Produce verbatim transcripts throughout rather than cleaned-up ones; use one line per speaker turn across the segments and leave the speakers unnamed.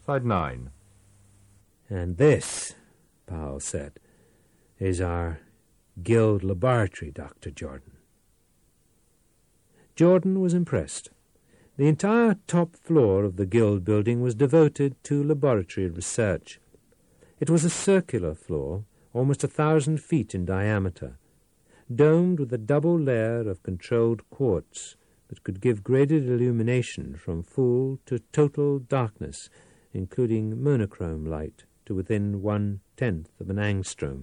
Side nine.
And this, Powell said, is our Guild laboratory, Doctor Jordan. Jordan was impressed. The entire top floor of the Guild building was devoted to laboratory research. It was a circular floor, almost a thousand feet in diameter, domed with a double layer of controlled quartz that could give graded illumination from full to total darkness, including monochrome light to within one-tenth of an angstrom.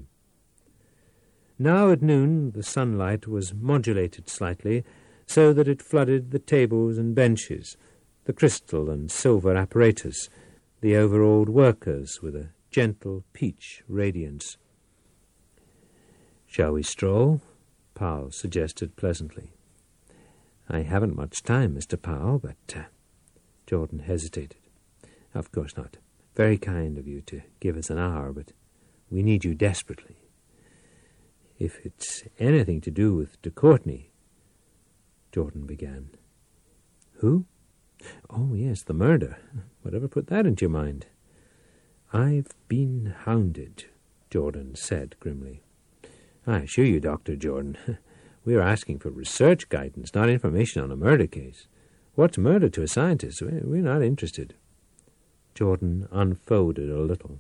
Now at noon the sunlight was modulated slightly so that it flooded the tables and benches, the crystal and silver apparatus, the overawed workers with a gentle peach radiance. "Shall we stroll?" Powell suggested pleasantly. "I haven't much time, Mister Powell, but..." Uh, Jordan hesitated. "Of course not. Very kind of you to give us an hour, but we need you desperately. If it's anything to do with de Courtenay..." Jordan began. "Who? Oh, yes, the murder. Whatever put that into your mind?" "I've been hounded," Jordan said grimly. "I assure you, Doctor Jordan, we are asking for research guidance, not information on a murder case. What's murder to a scientist? We're not interested." Jordan unfolded a little.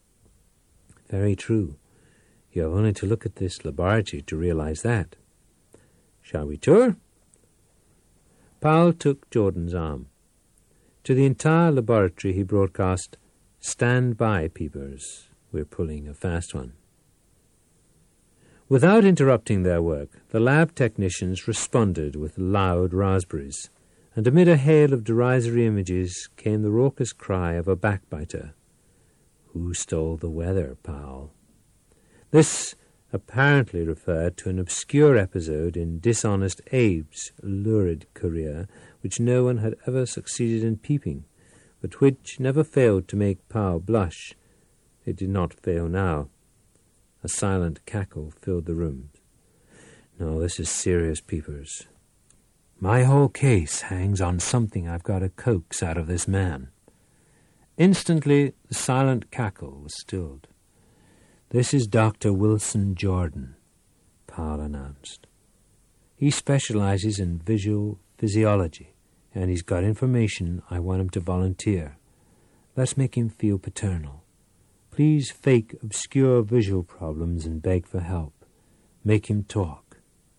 "Very true. You have only to look at this laboratory to realize that. Shall we tour?" Powell took Jordan's arm. To the entire laboratory he broadcast, "Stand by, peepers. We're pulling a fast one." Without interrupting their work, the lab technicians responded with loud raspberries, and amid a hail of derisory images came the raucous cry of a backbiter. "Who stole the weather, Powell?" This apparently referred to an obscure episode in Dishonest Abe's lurid career, which no one had ever succeeded in peeping, but which never failed to make Powell blush. It did not fail now. A silent cackle filled the room. "No, this is serious, peepers. My whole case hangs on something I've got to coax out of this man." Instantly, the silent cackle was stilled. "This is Doctor Wilson Jordan," Powell announced. "He specializes in visual physiology, and he's got information I want him to volunteer. Let's make him feel paternal. Please fake obscure visual problems and beg for help. Make him talk."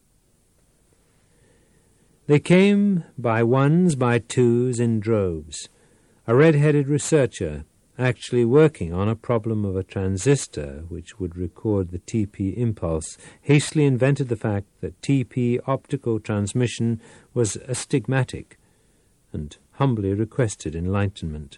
They came by ones, by twos, in droves. A red-headed researcher, actually working on a problem of a transistor which would record the T P impulse, hastily invented the fact that T P optical transmission was astigmatic, and humbly requested enlightenment.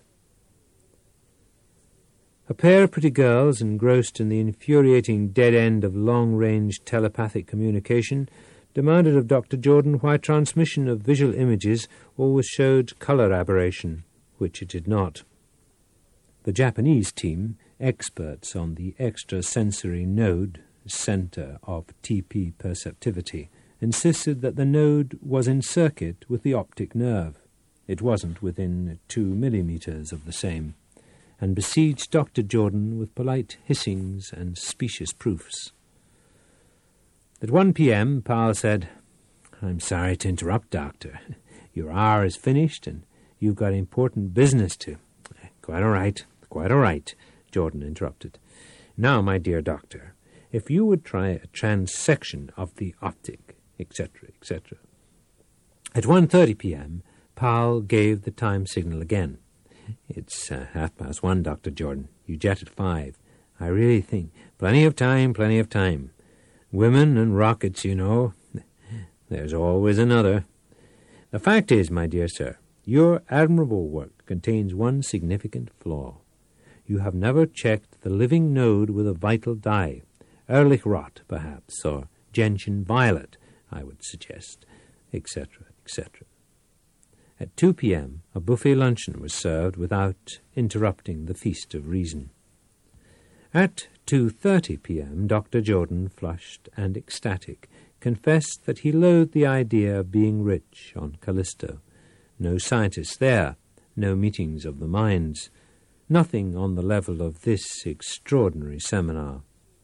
A pair of pretty girls, engrossed in the infuriating dead end of long-range telepathic communication, demanded of Doctor Jordan why transmission of visual images always showed color aberration, which it did not. The Japanese team, experts on the extrasensory node, center of T P perceptivity, insisted that the node was in circuit with the optic nerve. It wasn't within two millimeters of the same, and besieged Doctor Jordan with polite hissings and specious proofs. At one p.m., Powell said, "I'm sorry to interrupt, Doctor. Your hour is finished, and you've got important business to..." "Quite all right, quite all right," Jordan interrupted. "Now, my dear Doctor, if you would try a transection of the optic, et cetera, et cetera" At one thirty p.m., Powell gave the time signal again. "It's uh, half past one, Doctor Jordan. You jet at five. I really think... Plenty of time, plenty of time. Women and rockets, you know. There's always another. The fact is, my dear sir, your admirable work contains one significant flaw. You have never checked the living node with a vital dye. Ehrlich rot, perhaps, or gentian violet, I would suggest, et cetera, et cetera" At two p.m., a buffet luncheon was served without interrupting the feast of reason. At two thirty p.m., Doctor Jordan, flushed and ecstatic, confessed that he loathed the idea of being rich on Callisto. No scientists there, no meetings of the minds, nothing on the level of this extraordinary seminar.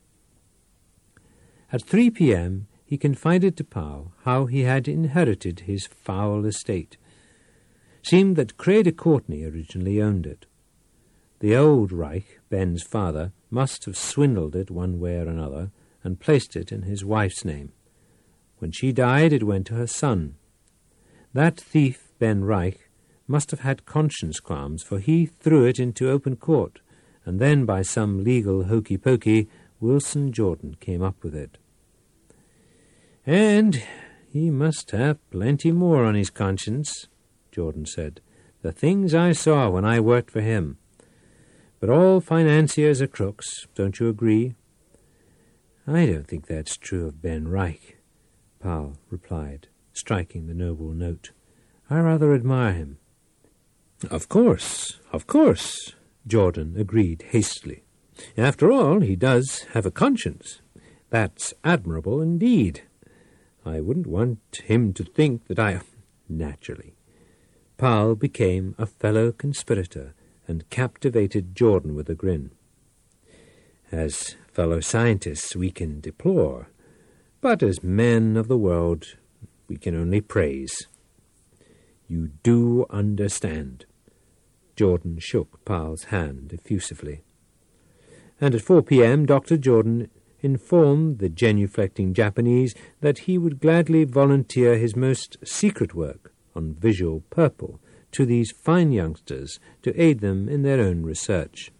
At three p.m. he confided to Powell how he had inherited his foul estate. Seemed that Cray de Courtenay originally owned it. The old Reich, Ben's father, must have swindled it one way or another and placed it in his wife's name. When she died, it went to her son. That thief, Ben Reich, must have had conscience qualms, for he threw it into open court, and then by some legal hokey-pokey, Wilson Jordan came up with it. And he must have plenty more on his conscience, Jordan said. The things I saw when I worked for him. But all financiers are crooks, don't you agree? I don't think that's true of Ben Reich, Powell replied, striking the noble note. I rather admire him. Of course, of course, Jordan agreed hastily. After all, he does have a conscience. That's admirable indeed. I wouldn't want him to think that I... Naturally. Powell became a fellow conspirator and captivated Jordan with a grin. As fellow scientists we can deplore, but as men of the world we can only praise. You do understand. Jordan shook Powell's hand effusively. And at four p.m. Doctor Jordan informed the genuflecting Japanese that he would gladly volunteer his most secret work on visual purple to these fine youngsters to aid them in their own research.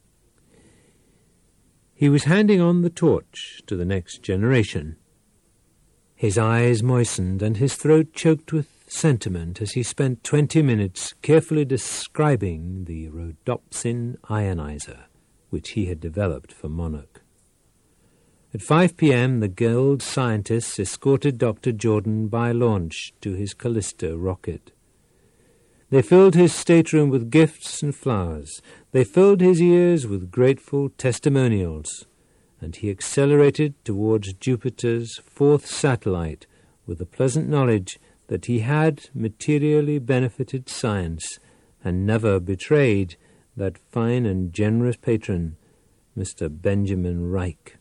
He was handing on the torch to the next generation. His eyes moistened and his throat choked with sentiment as he spent twenty minutes carefully describing the rhodopsin ionizer, which he had developed for Monarch. At five p.m. the Guild scientists escorted Doctor Jordan by launch to his Callisto rocket. They filled his stateroom with gifts and flowers. They filled his ears with grateful testimonials, and he accelerated towards Jupiter's fourth satellite with the pleasant knowledge that he had materially benefited science and never betrayed that fine and generous patron, Mister Benjamin Reich.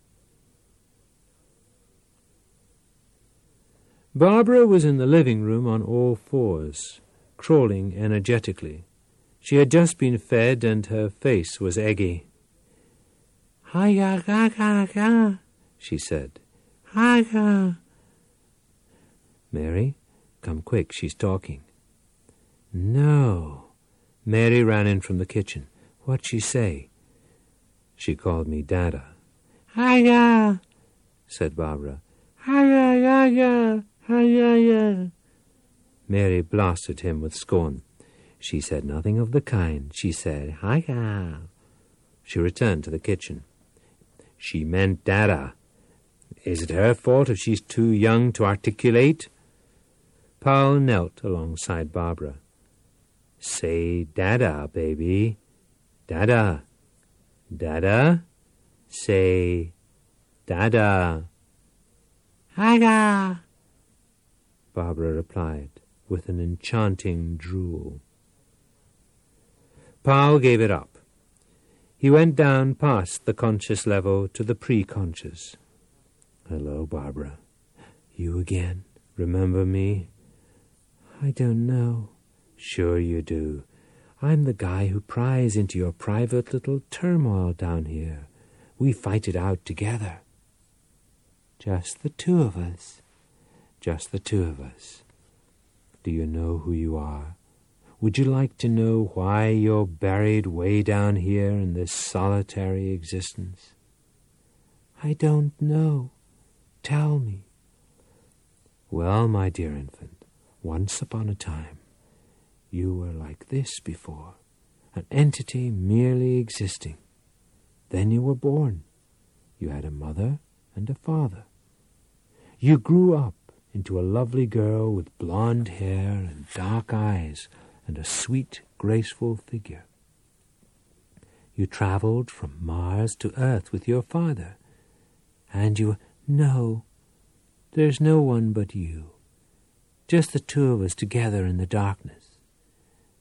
Barbara was in the living room on all fours, crawling energetically. She had just been fed and her face was eggy. "Hi-ya, ga-ga-ga," she said. "Hi-ya." "Mary, come quick, she's talking." "No." Mary ran in from the kitchen. "What'd she say?" "She called me Dada." "Hi-ya," said Barbara. "Hi-ya, ya-ya, hi-ya, ya." Mary blasted him with scorn. "She said nothing of the kind. She said, hi-ya." She returned to the kitchen. "She meant Dada. Is it her fault if she's too young to articulate?" Powell knelt alongside Barbara. "Say Dada, baby. Dada. Dada. Say Dada." "Hi-ya," Barbara replied with an enchanting drool. Powell gave it up. He went down past the conscious level to the pre-conscious. "Hello, Barbara. You again? Remember me?" "I don't know." "Sure you do. I'm the guy who pries into your private little turmoil down here. We fight it out together." "Just the two of us." "Just the two of us. Do you know who you are? Would you like to know why you're buried way down here in this solitary existence?" "I don't know. Tell me." "Well, my dear infant, once upon a time, you were like this before, an entity merely existing. Then you were born. You had a mother and a father. You grew up into a lovely girl with blonde hair and dark eyes and a sweet, graceful figure. You traveled from Mars to Earth with your father, and you... No, there's no one but you. Just the two of us together in the darkness.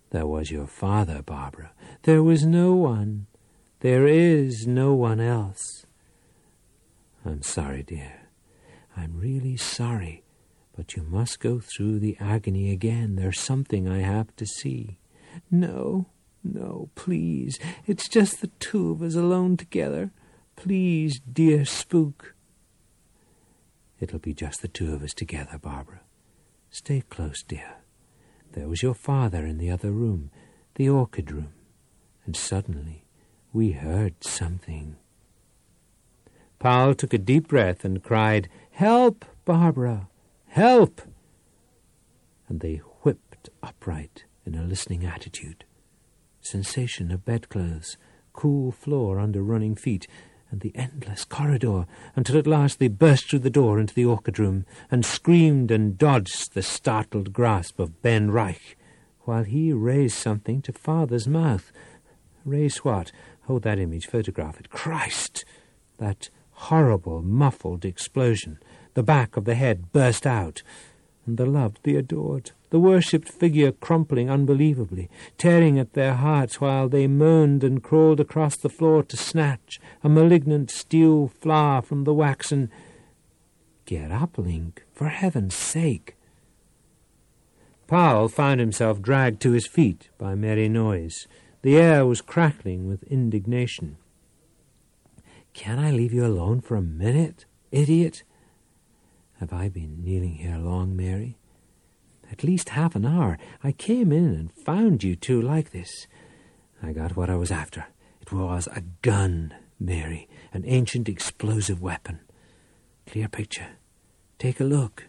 There was your father, Barbara. There was no one. There is no one else. I'm sorry, dear. I'm really sorry. But you must go through the agony again. There's something I have to see. No, no, please. It's just the two of us alone together. Please, dear spook. It'll be just the two of us together, Barbara. Stay close, dear. There was your father in the other room, the orchid room, and suddenly we heard something. Powell took a deep breath and cried, "Help, Barbara! Help!" And they whipped upright in a listening attitude. Sensation of bedclothes, cool floor under running feet, and the endless corridor, until at last they burst through the door into the orchid room and screamed and dodged the startled grasp of Ben Reich, while he raised something to father's mouth. Raise what? Oh, that image, photograph it. Christ! That horrible, muffled explosion. The back of the head burst out, and the loved, the adored, the worshipped figure crumpling unbelievably, tearing at their hearts while they moaned and crawled across the floor to snatch a malignant steel flower from the waxen. Get up, Link, for heaven's sake. Powell found himself dragged to his feet by merry noise. The air was crackling with indignation. Can I leave you alone for a minute, idiot? Have I been kneeling here long, Mary? At least half an hour. I came in and found you two like this. I got what I was after. It was a gun, Mary, an ancient explosive weapon. Clear picture. Take a look.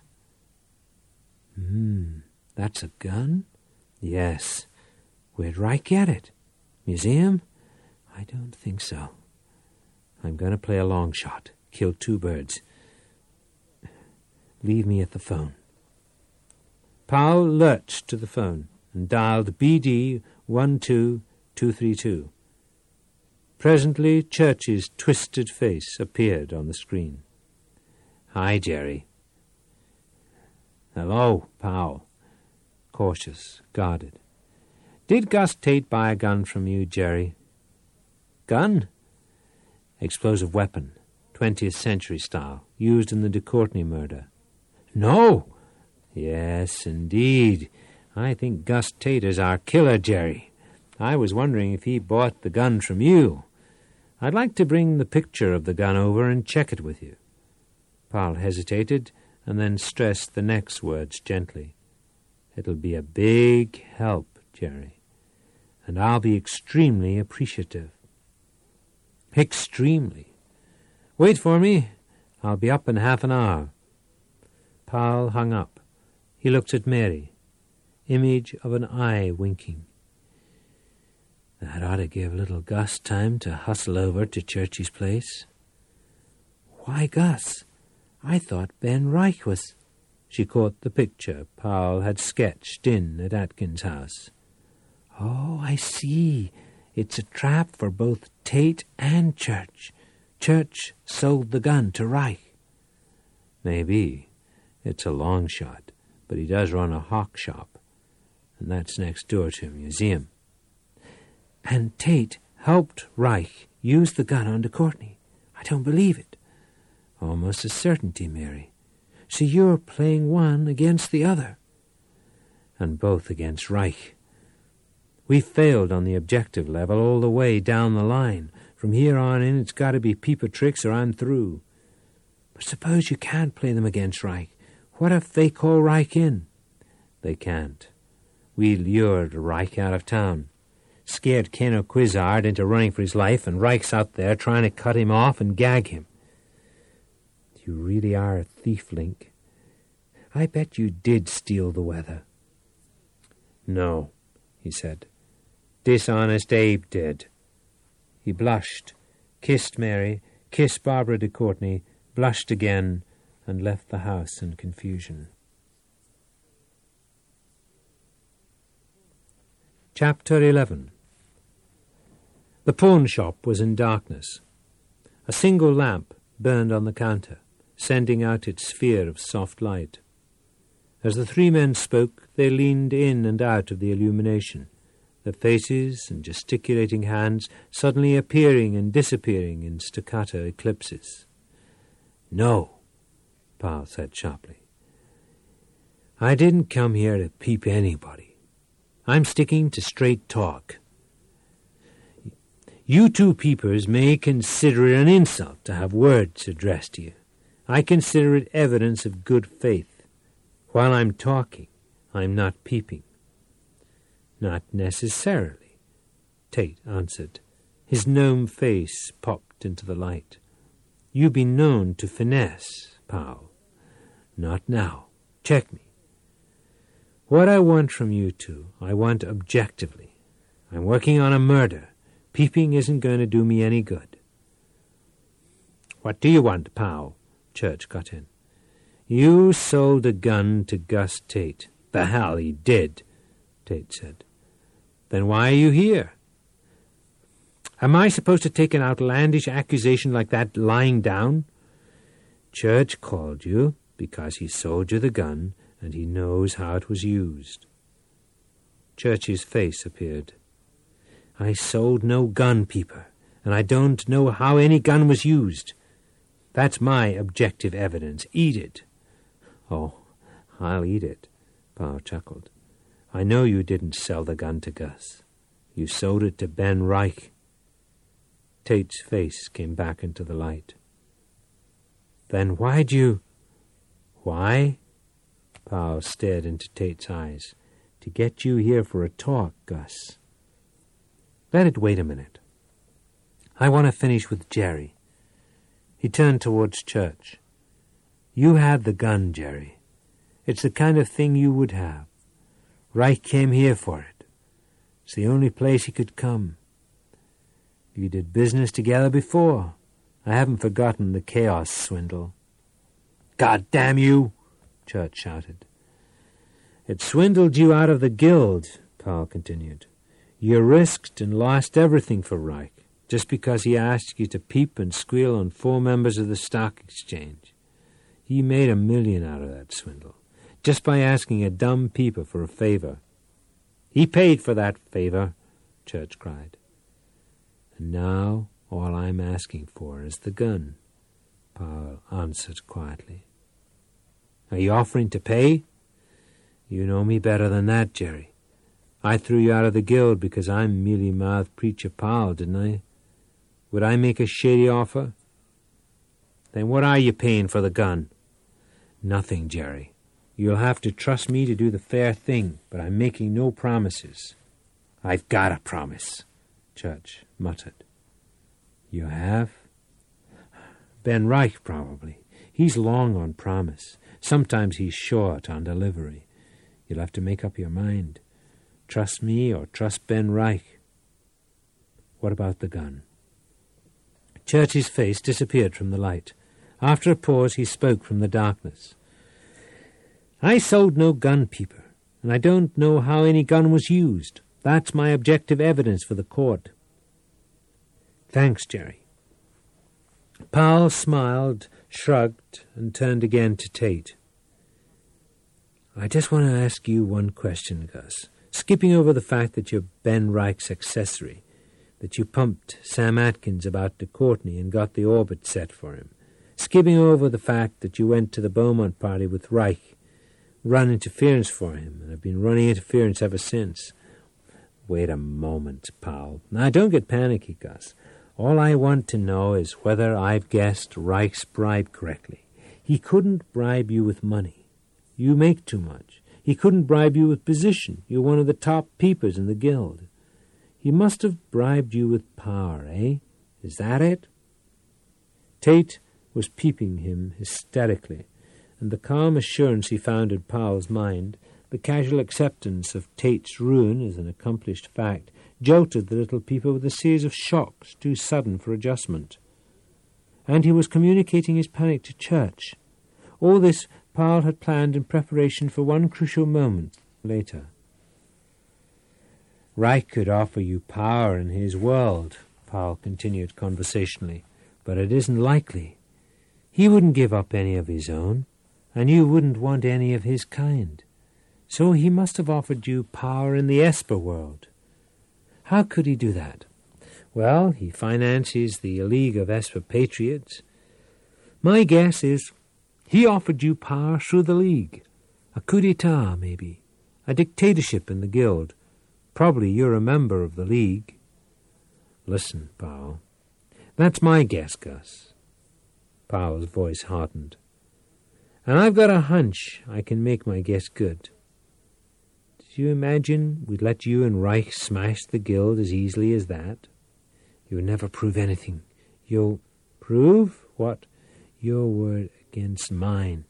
Hmm, that's a gun? Yes. Where'd Reich get it? Museum? I don't think so. I'm going to play a long shot. Kill two birds. Leave me at the phone. Powell lurched to the phone and dialed B D one two two three two. Presently, Church's twisted face appeared on the screen. Hi, Jerry. Hello, Powell. Cautious, guarded. Did Gus Tate buy a gun from you, Jerry? Gun? Explosive weapon, twentieth century style, used in the de Courtenay murder. No! Yes, indeed. I think Gus Tate is our killer, Jerry. I was wondering if he bought the gun from you. I'd like to bring the picture of the gun over and check it with you. Powell hesitated and then stressed the next words gently. It'll be a big help, Jerry, and I'll be extremely appreciative. Extremely. Wait for me. I'll be up in half an hour. Powell hung up. He looked at Mary. Image of an eye winking. That ought to give little Gus time to hustle over to Churchy's place. Why Gus? I thought Ben Reich was... She caught the picture Powell had sketched in at Atkins' house. Oh, I see. It's a trap for both Tate and Church. Church sold the gun to Reich. Maybe. It's a long shot, but he does run a hawk shop, and that's next door to a museum. And Tate helped Reich use the gun on de Courtenay. I don't believe it. Almost a certainty, Mary. So you're playing one against the other. And both against Reich. We failed on the objective level all the way down the line. From here on in, it's got to be peeper tricks or I'm through. But suppose you can't play them against Reich. What if they call Reich in? They can't. We lured Reich out of town. Scared Keno Quizard into running for his life, and Reich's out there trying to cut him off and gag him. You really are a thief, Link. I bet you did steal the weather. No, he said. Dishonest Abe did. He blushed, kissed Mary, kissed Barbara de Courtenay, blushed again, and left the house in confusion. Chapter eleven. The pawn shop was in darkness. A single lamp burned on the counter, sending out its sphere of soft light. As the three men spoke, they leaned in and out of the illumination, the faces and gesticulating hands suddenly appearing and disappearing in staccato eclipses. "No," Powell said sharply. "I didn't come here to peep anybody. I'm sticking to straight talk. You two peepers may consider it an insult to have words addressed to you. I consider it evidence of good faith. While I'm talking, I'm not peeping." "Not necessarily," Tate answered. His gnome face popped into the light. "You've been known to finesse, Powell. Not now. Check me. What I want from you two, I want objectively. I'm working on a murder. Peeping isn't going to do me any good." "What do you want, Powell?" Church got in. "You sold a gun to Gus Tate." "The hell he did," Tate said. "Then why are you here?" "Am I supposed to take an outlandish accusation like that lying down?" "Church called you because he sold you the gun and he knows how it was used." Church's face appeared. "I sold no gun, Peeper, and I don't know how any gun was used. That's my objective evidence. Eat it." "Oh, I'll eat it," Powell chuckled. "I know you didn't sell the gun to Gus. You sold it to Ben Reich." Tate's face came back into the light. "Then why'd you—" "Why?" Powell stared into Tate's eyes. "To get you here for a talk, Gus." "Let it wait a minute. I want to finish with Jerry." He turned towards Church. "You had the gun, Jerry. It's the kind of thing you would have. Reich came here for it. It's the only place he could come. You did business together before. I haven't forgotten the Chaos swindle." "God damn you!" Church shouted. "It swindled you out of the guild," Powell continued. "You risked and lost everything for Reich, just because he asked you to peep and squeal on four members of the stock exchange. He made a million out of that swindle, just by asking a dumb peeper for a favor. He paid for that favor," Church cried. "And now all I'm asking for is the gun," Powell answered quietly. "Are you offering to pay?" "You know me better than that, Jerry. I threw you out of the guild because I'm mealy-mouthed preacher Powell, didn't I? Would I make a shady offer?" "Then what are you paying for the gun?" "Nothing, Jerry. You'll have to trust me to do the fair thing, but I'm making no promises." "I've got a promise," Church muttered. "You have?" "Ben Reich, probably. He's long on promise. Sometimes he's short on delivery. You'll have to make up your mind. Trust me or trust Ben Reich." "What about the gun?" Church's face disappeared from the light. After a pause, he spoke from the darkness. "I sold no gun, Peeper, and I don't know how any gun was used. That's my objective evidence for the court." "Thanks, Jerry." Powell smiled, shrugged, and turned again to Tate. "I just want to ask you one question, Gus. Skipping over the fact that you're Ben Reich's accessory, that you pumped Sam Atkins about to Courtney and got the orbit set for him. Skipping over the fact that you went to the Beaumont party with Reich, run interference for him, and have been running interference ever since." "Wait a moment, Powell. Now, don't get panicky, Gus. All I want to know is whether I've guessed Reich's bribe correctly. He couldn't bribe you with money. You make too much. He couldn't bribe you with position. You're one of the top peepers in the guild. He must have bribed you with power, eh? Is that it?" Tate was peeping him hysterically, and the calm assurance he found in Powell's mind, the casual acceptance of Tate's ruin as an accomplished fact, jolted the little peeper with a series of shocks too sudden for adjustment. And he was communicating his panic to Church. All this Powell had planned in preparation for one crucial moment later. "Reich could offer you power in his world," Powell continued conversationally, "but it isn't likely. He wouldn't give up any of his own, and you wouldn't want any of his kind. So he must have offered you power in the Esper world. How could he do that? Well, he finances the League of Esper Patriots. My guess is he offered you power through the League. A coup d'etat, maybe. A dictatorship in the Guild. Probably you're a member of the League. Listen, Powell. That's my guess, Gus. Powell's voice hardened. And I've got a hunch I can make my guess good. Do you imagine we'd let you and Reich smash the Guild as easily as that? You'll never prove anything. You'll prove what? Your word against mine.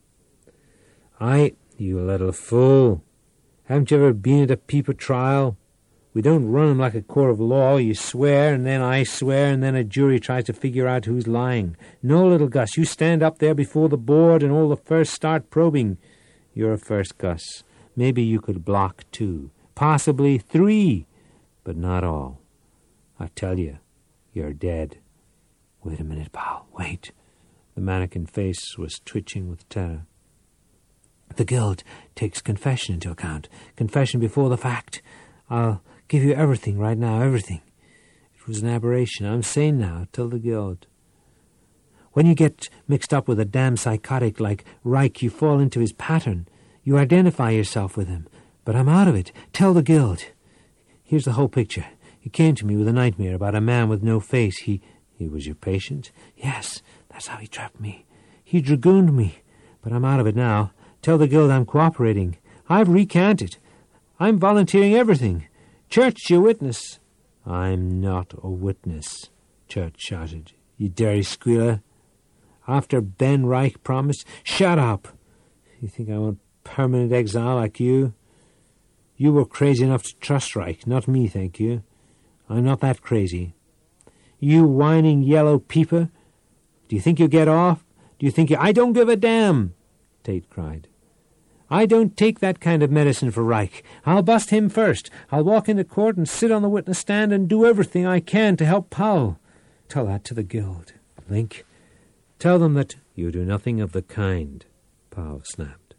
I, you little fool. Haven't you ever been at a peeper trial? We don't run 'em like a court of law. You swear, and then I swear, and then a jury tries to figure out who's lying. No, little Gus, you stand up there before the board and all the first start probing. You're a first, Gus. Maybe you could block two, possibly three, but not all. I tell you, you're dead. Wait a minute, pal, wait. The mannequin face was twitching with terror. The Guild takes confession into account. Confession before the fact. I'll give you everything right now, everything. It was an aberration. I'm sane now. Tell the Guild. When you get mixed up with a damn psychotic like Reich, you fall into his pattern. You identify yourself with him. But I'm out of it. Tell the Guild. Here's the whole picture. He came to me with a nightmare about a man with no face. He... He was your patient? Yes, that's how he trapped me. He dragooned me. But I'm out of it now. Tell the Guild I'm cooperating. I've recanted. I'm volunteering everything. Church, your witness. I'm not a witness, Church shouted. You dirty squealer. After Ben Reich promised... Shut up! You think I want permanent exile like you? You were crazy enough to trust Reich, not me, thank you. I'm not that crazy. You whining yellow peeper. Do you think you'll get off? Do you think you... I don't give a damn, Tate cried. I don't take that kind of medicine for Reich. I'll bust him first. I'll walk into court and sit on the witness stand and do everything I can to help Powell. Tell that to the Guild, Link. Tell them that... You do nothing of the kind, Powell snapped.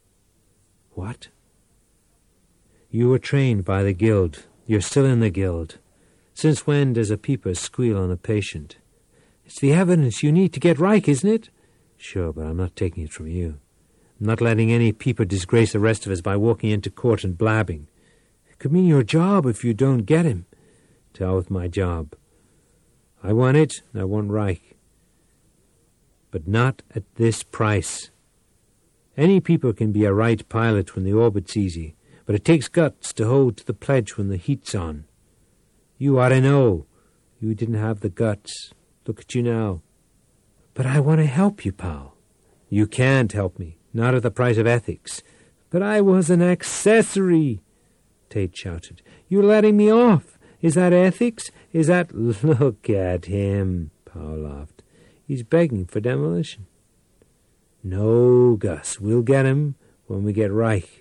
What? You were trained by the Guild. You're still in the Guild. Since when does a peeper squeal on a patient? It's the evidence you need to get Reich, isn't it? Sure, but I'm not taking it from you. I'm not letting any peeper disgrace the rest of us by walking into court and blabbing. It could mean your job if you don't get him. To hell with my job. I want it, and I want Reich. But not at this price. Any peeper can be a right pilot when the orbit's easy, but it takes guts to hold to the pledge when the heat's on. You ought to know. You didn't have the guts. Look at you now. But I want to help you, pal. You can't help me, not at the price of ethics. But I was an accessory, Tate shouted. You're letting me off. Is that ethics? Is that... Look at him, Powell laughed. He's begging for demolition. No, Gus, we'll get him when we get Reich.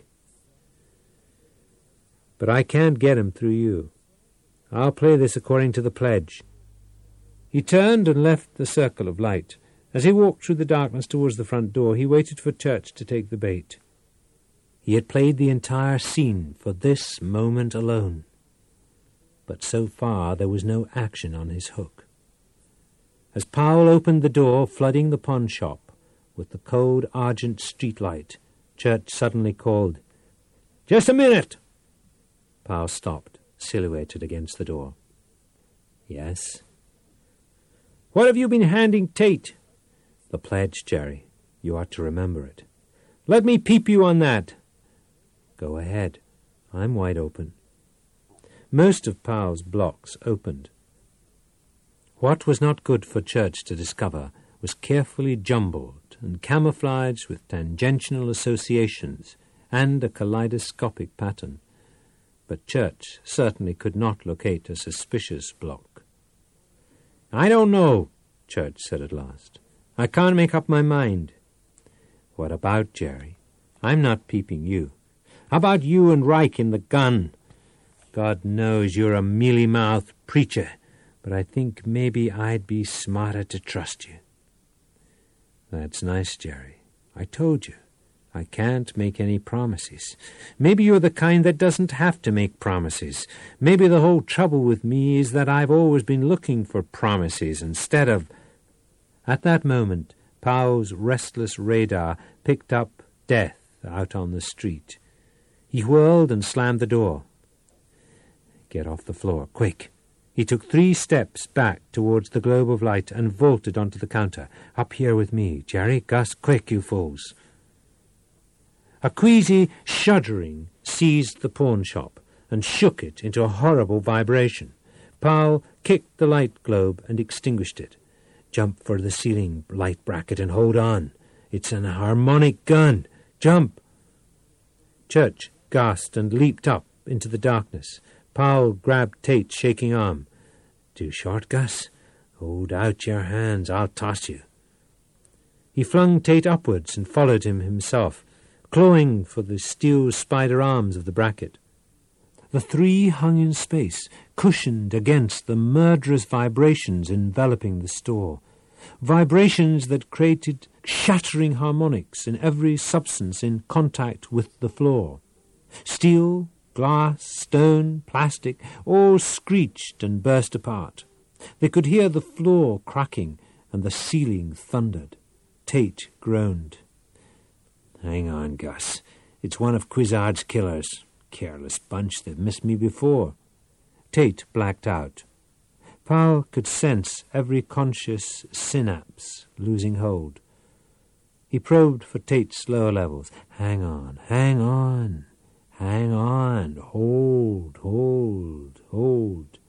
But I can't get him through you. I'll play this according to the pledge. He turned and left the circle of light. As he walked through the darkness towards the front door, he waited for Church to take the bait. He had played the entire scene for this moment alone. But so far there was no action on his hook. As Powell opened the door, flooding the pawn shop with the cold argent streetlight, Church suddenly called, "Just a minute!" Powell stopped, silhouetted against the door. "Yes?" "What have you been handing Tate?" "The pledge, Jerry. You ought to remember it." "Let me peep you on that." "Go ahead. I'm wide open." Most of Powell's blocks opened. What was not good for Church to discover was carefully jumbled and camouflaged with tangential associations and a kaleidoscopic pattern. But Church certainly could not locate a suspicious block. "I don't know," Church said at last. "I can't make up my mind." "What about, Jerry? I'm not peeping you. How about you and Reich in the gun? God knows you're a mealy-mouthed preacher, but I think maybe I'd be smarter to trust you." "That's nice, Jerry. I told you. I can't make any promises. Maybe you're the kind that doesn't have to make promises. Maybe the whole trouble with me is that I've always been looking for promises instead of—" At that moment, Powell's restless radar picked up death out on the street. He whirled and slammed the door. "Get off the floor, quick." He took three steps back towards the globe of light and vaulted onto the counter. "Up here with me, Jerry. Gus, quick, you fools." A queasy shuddering seized the pawn shop and shook it into a horrible vibration. Powell kicked the light globe and extinguished it. "Jump for the ceiling light bracket and hold on. It's an harmonic gun. Jump!" Church gasped and leaped up into the darkness. Powell grabbed Tate's shaking arm. "Too short, Gus? Hold out your hands. I'll toss you." He flung Tate upwards and followed him himself, clawing for the steel spider arms of the bracket. The three hung in space, cushioned against the murderous vibrations enveloping the store. Vibrations that created shattering harmonics in every substance in contact with the floor. Steel, glass, stone, plastic, all screeched and burst apart. They could hear the floor cracking and the ceiling thundered. Tate groaned. "Hang on, Gus. It's one of Quizard's killers. Careless bunch, they've missed me before." Tate blacked out. Powell could sense every conscious synapse losing hold. He probed for Tate's lower levels. "Hang on, hang on, hang on. Hold, hold, hold."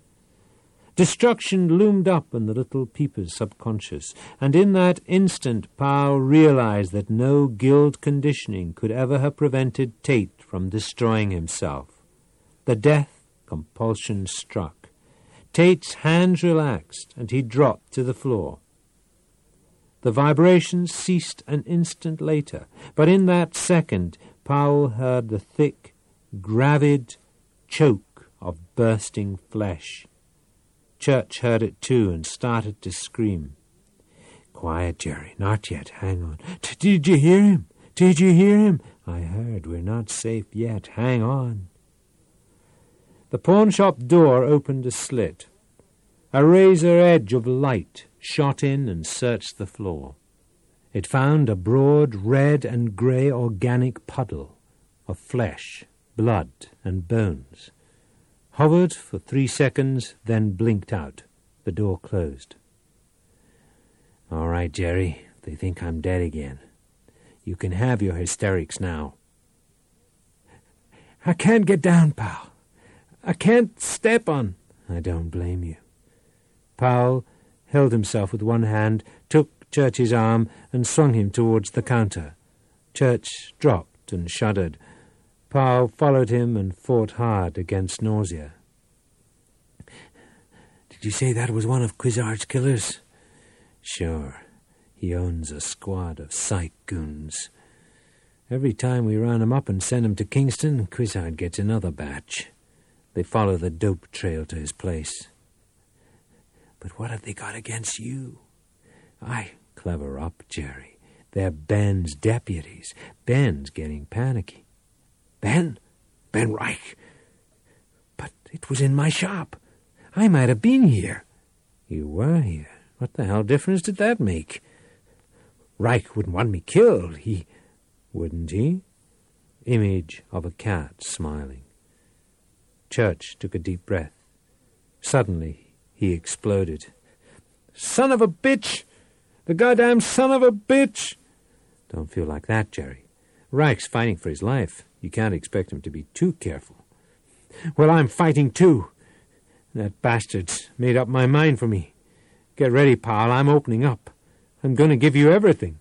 Destruction loomed up in the little peeper's subconscious, and in that instant Powell realized that no guild conditioning could ever have prevented Tate from destroying himself. The death compulsion struck. Tate's hands relaxed, and he dropped to the floor. The vibrations ceased an instant later, but in that second Powell heard the thick, gravid choke of bursting flesh. Church heard it too and started to scream. "Quiet, Jerry. Not yet. Hang on." "Did you hear him? Did you hear him?" "I heard. We're not safe yet. Hang on." The pawn-shop door opened a slit. A razor edge of light shot in and searched the floor. It found a broad red and grey organic puddle of flesh, blood, and bones. Hovered for three seconds, then blinked out. The door closed. "All right, Jerry. They think I'm dead again. You can have your hysterics now." "I can't get down, pal. I can't step on." "I don't blame you." Powell held himself with one hand, took Church's arm, and swung him towards the counter. Church dropped and shuddered. Powell followed him and fought hard against nausea. "Did you say that was one of Quizard's killers?" "Sure. He owns a squad of psych goons. Every time we round him up and send him to Kingston, Quizard gets another batch. They follow the dope trail to his place." "But what have they got against you?" "I clever up, Jerry. They're Ben's deputies. Ben's getting panicky." "Ben? Ben Reich? But it was in my shop. I might have been here." "You were here. What the hell difference did that make?" "Reich wouldn't want me killed. He..." "Wouldn't he?" Image of a cat smiling. Church took a deep breath. Suddenly he exploded. "Son of a bitch! The goddamn son of a bitch!" "Don't feel like that, Jerry. Reich's fighting for his life. You can't expect him to be too careful." "Well, I'm fighting too. That bastard's made up my mind for me. Get ready, pal. I'm opening up. I'm going to give you everything."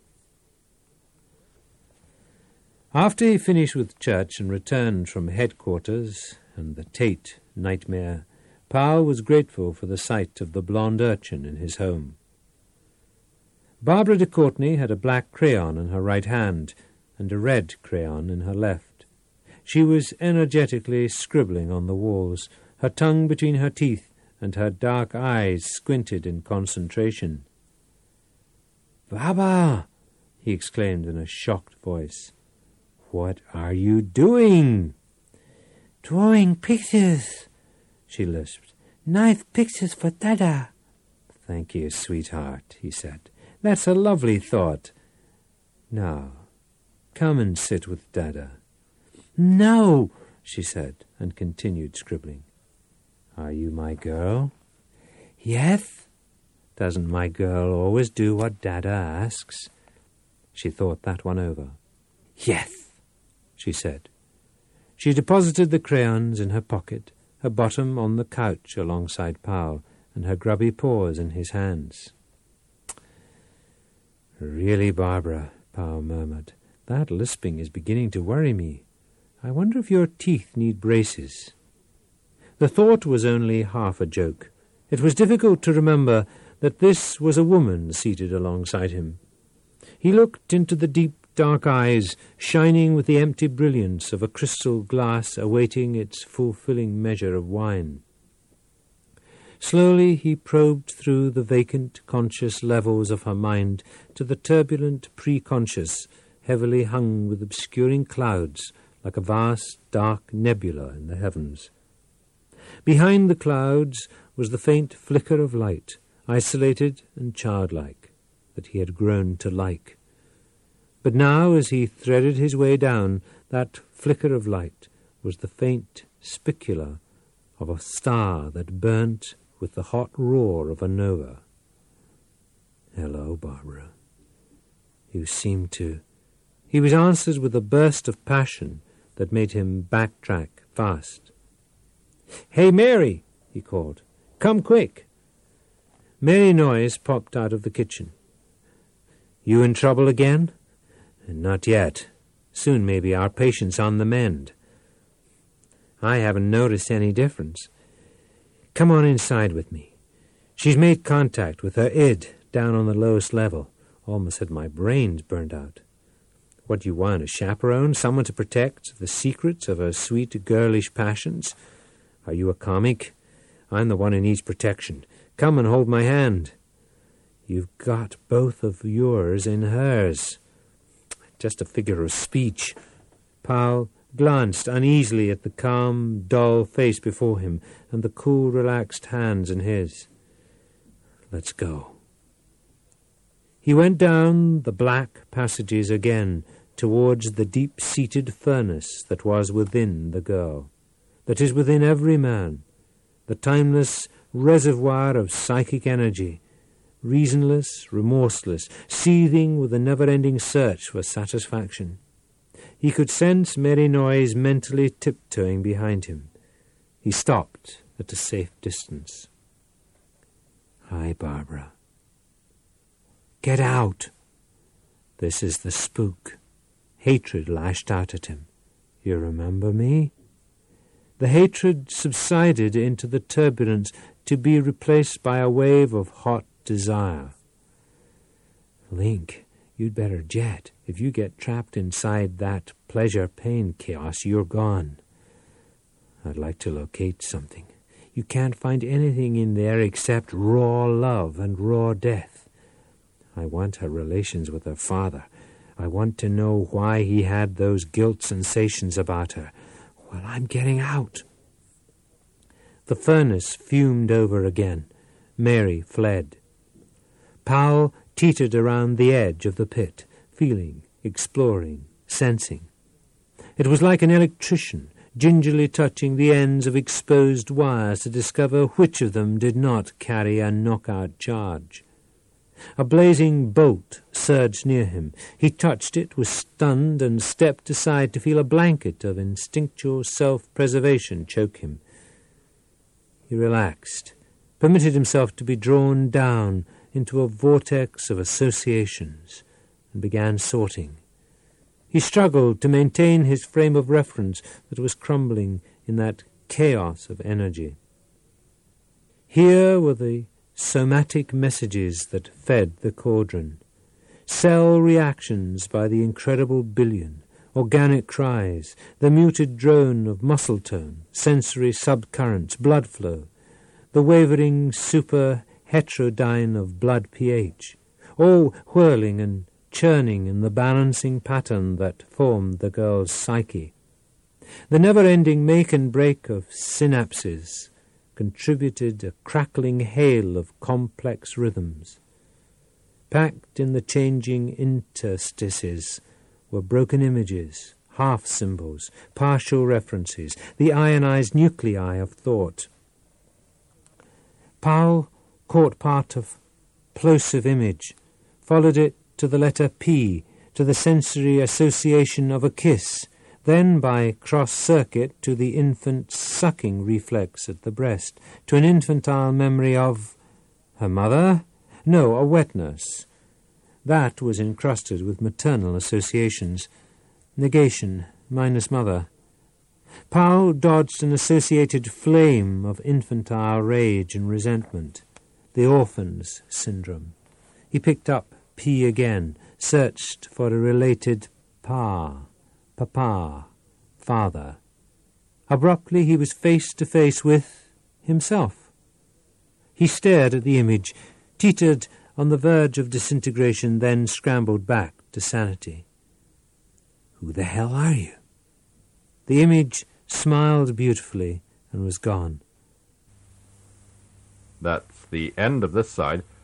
After he finished with Church and returned from headquarters and the Tate nightmare, Powell was grateful for the sight of the blonde urchin in his home. Barbara de Courtenay had a black crayon in her right hand and a red crayon in her left. She was energetically scribbling on the walls, her tongue between her teeth and her dark eyes squinted in concentration. "Baba!" he exclaimed in a shocked voice. "What are you doing?"
"Drawing pictures," she lisped. "Nice pictures for Dada."
"Thank you, sweetheart," he said. "That's a lovely thought. Now, come and sit with Dada."
"No,"
she said, and continued scribbling. "Are you my girl?"
"Yes."
"Doesn't my girl always do what Dada asks?" She thought that one over.
"Yes,"
she said. She deposited the crayons in her pocket, her bottom on the couch alongside Paul, and her grubby paws in his hands. "Really, Barbara," Paul murmured, "that lisping is beginning to worry me. I wonder if your teeth need braces." The thought was only half a joke. It was difficult to remember that this was a woman seated alongside him. He looked into the deep, dark eyes, shining with the empty brilliance of a crystal glass awaiting its fulfilling measure of wine. Slowly he probed through the vacant, conscious levels of her mind to the turbulent pre-conscious, heavily hung with obscuring clouds, like a vast, dark nebula in the heavens. Behind the clouds was the faint flicker of light, isolated and childlike, that he had grown to like. But now, as he threaded his way down, that flicker of light was the faint spicula of a star that burnt with the hot roar of a nova. "Hello, Barbara. You seem to—" He was answered with a burst of passion that made him backtrack fast. "Hey, Mary," he called. "Come quick." Mary Noyes popped out of the kitchen. "You in trouble again?" "Not yet. Soon maybe our patient's on the mend." "I haven't noticed any difference. Come on inside with me. She's made contact with her id down on the lowest level. Almost had my brains burned out. What do you want, a chaperone? Someone to protect the secrets of her sweet girlish passions? Are you a comic? I'm the one who needs protection. Come and hold my hand." "You've got both of yours in hers." "Just a figure of speech." Paul glanced uneasily at the calm, dull face before him and the cool, relaxed hands in his. "Let's go." He went down the black passages again towards the deep-seated furnace that was within the girl, that is within every man, the timeless reservoir of psychic energy, reasonless, remorseless, seething with a never-ending search for satisfaction. He could sense Mary Noyes mentally tiptoeing behind him. He stopped at a safe distance. "Hi, Barbara." "Get out." This is the spook. Hatred lashed out at him. "You remember me?" The hatred subsided into the turbulence to be replaced by a wave of hot desire. "Link, you'd better jet. If you get trapped inside that pleasure-pain chaos, you're gone." "I'd like to locate something. You can't find anything in there except raw love and raw death. I want her relations with her father. I want to know why he had those guilt sensations about her. Well, I'm getting out." The furnace fumed over again. Mary fled. Powell teetered around the edge of the pit, feeling, exploring, sensing. It was like an electrician gingerly touching the ends of exposed wires to discover which of them did not carry a knockout charge. A blazing bolt surged near him. He touched it, was stunned, and stepped aside to feel a blanket of instinctual self-preservation choke him. He relaxed, permitted himself to be drawn down into a vortex of associations, and began sorting. He struggled to maintain his frame of reference that was crumbling in that chaos of energy. Here were the somatic messages that fed the cauldron, cell reactions by the incredible billion, organic cries, the muted drone of muscle tone, sensory subcurrents, blood flow, the wavering super heterodyne of blood pH, all whirling and churning in the balancing pattern that formed the girl's psyche. The never-ending make and break of synapses contributed a crackling hail of complex rhythms. Packed in the changing interstices were broken images, half-symbols, partial references, the ionized nuclei of thought. Powell caught part of plosive image, followed it to the letter P, to the sensory association of a kiss, then by cross-circuit to the infant's sucking reflex at the breast, to an infantile memory of her mother? No, a wet nurse. That was encrusted with maternal associations. Negation minus mother. Powell dodged an associated flame of infantile rage and resentment, the orphan's syndrome. He picked up P again, searched for a related pa, papa, father. Abruptly he was face to face with himself. He stared at the image, teetered on the verge of disintegration, then scrambled back to sanity. Who the hell are you? The image smiled beautifully and was gone.
That's the end of this side.